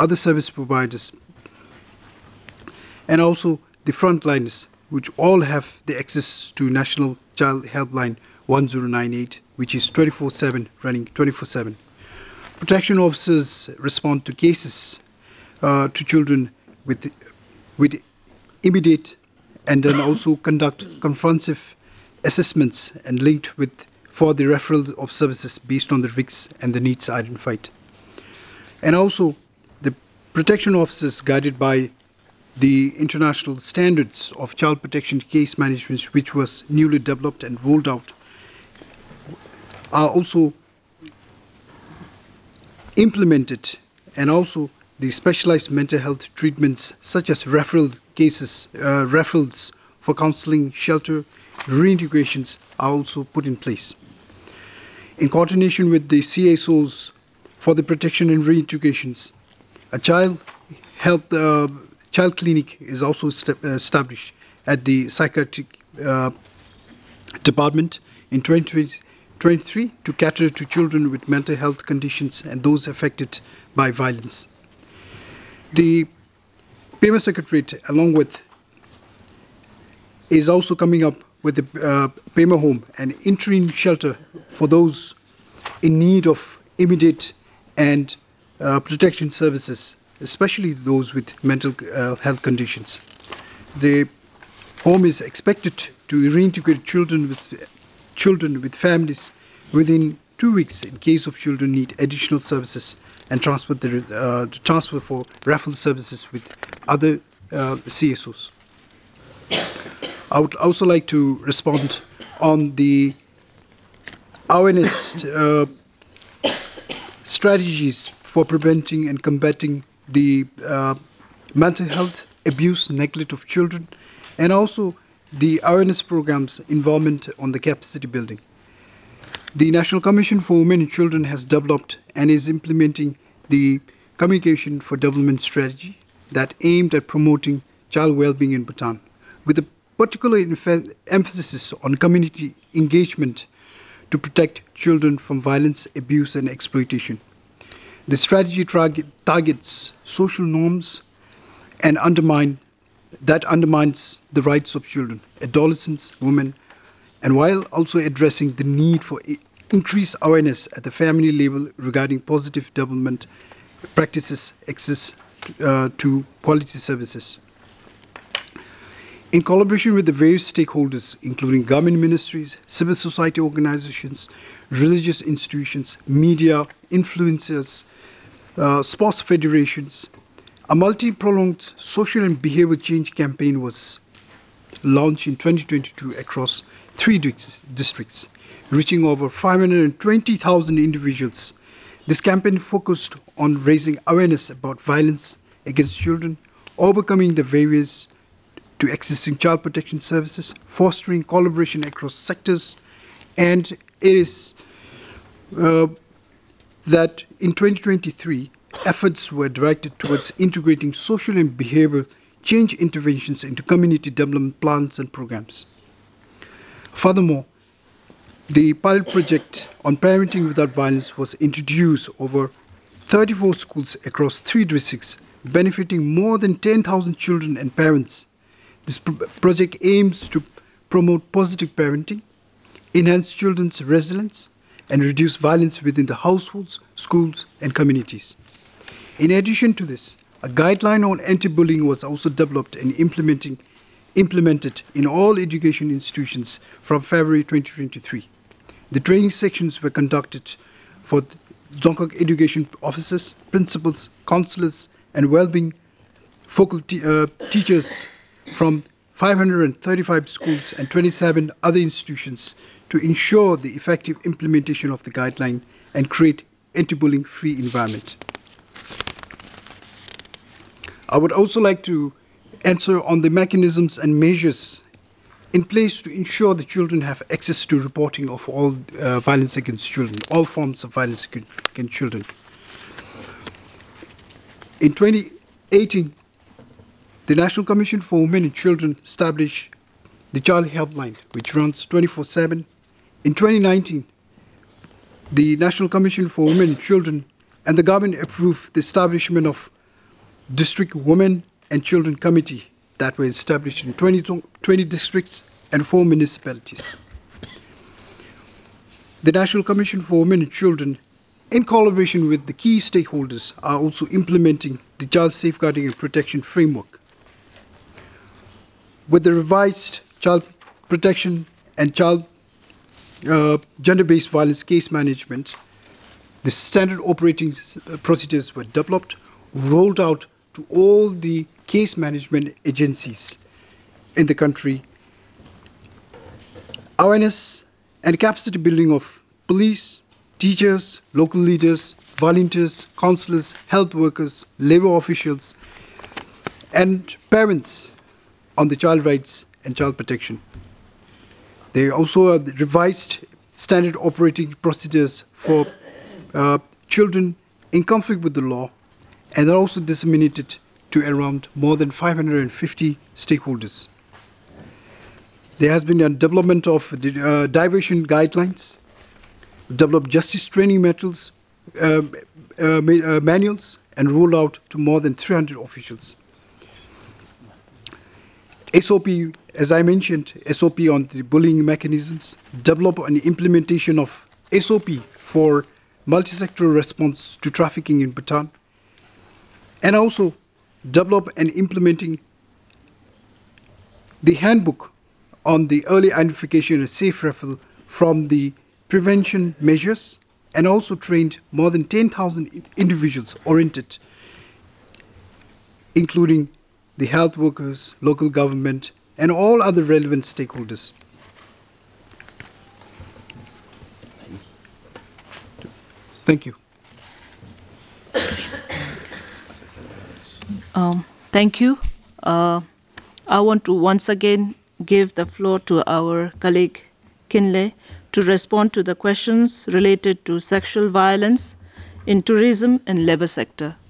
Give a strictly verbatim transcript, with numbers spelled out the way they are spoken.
other service providers, and also the frontliners, which all have the access to National Child Helpline one zero nine eight, which is twenty-four seven, running twenty-four seven. Protection officers respond to cases uh, to children with, with immediate, and then also conduct comprehensive assessments and linked with for the referral of services based on the risks and the needs identified. And also the protection officers, guided by the international standards of child protection case management, which was newly developed and rolled out, are also implemented, and also the specialized mental health treatments such as referral cases, uh, referrals for counseling, shelter, reintegrations are also put in place. In coordination with the C S Os for the protection and reintegrations, a child health uh, child clinic is also established at the psychiatric uh, department in twenty twenty-three to cater to children with mental health conditions and those affected by violence. The Payment Secretariat, along with, is also coming up with the uh, Payment Home, an interim shelter for those in need of immediate and uh, protection services, especially those with mental uh, health conditions. The home is expected to reintegrate children with children with families within two weeks in case of children need additional services, and transfer the uh, transfer for referral services with other uh, C S Os. I would also like to respond on the awareness uh, strategies for preventing and combating the uh, mental health, abuse, neglect of children, and also the awareness programs involvement on the capacity building. The National Commission for Women and Children has developed and is implementing the Communication for Development strategy that aimed at promoting child well-being in Bhutan, with a particular emphasis on community engagement to protect children from violence, abuse, and exploitation. The strategy target, targets social norms and undermine that undermines the rights of children, adolescents, women, and while also addressing the need for increased awareness at the family level regarding positive development practices, access uh, to quality services. In collaboration with the various stakeholders, including government ministries, civil society organizations, religious institutions, media, influencers, uh, sports federations, a multi-pronged social and behavior change campaign was launched in twenty twenty-two across three districts, reaching over five hundred twenty thousand individuals. This campaign focused on raising awareness about violence against children, overcoming the barriers to accessing child protection services, fostering collaboration across sectors, and it is uh, that in twenty twenty-three, efforts were directed towards integrating social and behavioral change interventions into community development plans and programs. Furthermore, the pilot project on parenting without violence was introduced over thirty-four schools across three districts, benefiting more than ten thousand children and parents. This pro project aims to promote positive parenting, enhance children's resilience, and reduce violence within the households, schools, and communities. In addition to this, a guideline on anti-bullying was also developed and implementing, implemented in all education institutions from February twenty twenty-three. The training sections were conducted for Dzongkhag education officers, principals, counselors, and well-being faculty uh, teachers from five hundred thirty-five schools and twenty-seven other institutions to ensure the effective implementation of the guideline and create anti-bullying free environment. I would also like to answer on the mechanisms and measures in place to ensure the children have access to reporting of all uh, violence against children, all forms of violence against children. In twenty eighteen, the National Commission for Women and Children established the Child Helpline, which runs twenty-four seven. In twenty nineteen, the National Commission for Women and Children and the government approved the establishment of district women and children committee that were established in twenty, twenty districts and four municipalities. The National Commission for Women and Children, in collaboration with the key stakeholders, are also implementing the Child Safeguarding and Protection Framework. With the revised child protection and child uh, gender-based violence case management, the standard operating procedures were developed, rolled out to all the case management agencies in the country. Awareness and capacity building of police, teachers, local leaders, volunteers, counselors, health workers, labor officials, and parents on the child rights and child protection. They also have revised standard operating procedures for uh, children in conflict with the law, and are also disseminated to around more than five hundred fifty stakeholders. There has been a development of uh, diversion guidelines, developed justice training materials, uh, uh, uh, manuals, and rolled out to more than three hundred officials. S O P, as I mentioned, S O P on the bullying mechanisms, develop an implementation of S O P for multi-sectoral response to trafficking in Bhutan, and also develop and implementing the handbook on the early identification and safe referral from the prevention measures, and also trained more than ten thousand individuals oriented, including the health workers, local government, and all other relevant stakeholders. Thank you. Um, thank you. Uh, I want to once again give the floor to our colleague Kinley to respond to the questions related to sexual violence in tourism and labor sector.